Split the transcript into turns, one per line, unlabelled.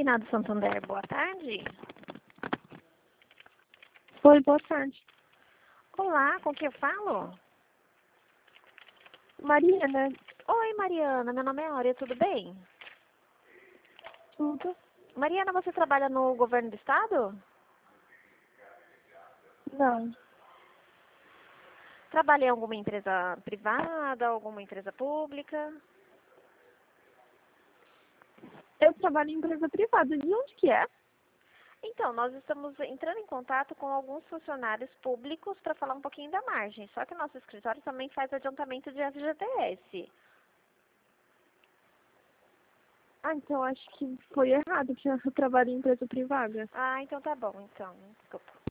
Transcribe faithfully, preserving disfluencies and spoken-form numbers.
Finado Santander, boa tarde.
Oi, boa tarde.
Olá, com quem eu falo?
Mariana,
Oi, Mariana, meu nome é Áurea, tudo bem?
tudo?
Mariana, você trabalha no governo do estado?
Não.
Trabalha em alguma empresa privada, alguma empresa pública?
Eu trabalho em empresa privada. De onde que é?
Então, nós estamos entrando em contato com alguns funcionários públicos para falar um pouquinho da margem. Só que o nosso escritório também faz adiantamento de F G T S.
Ah, então acho que foi errado, porque eu trabalho em empresa privada.
Ah, então tá bom, então. Desculpa.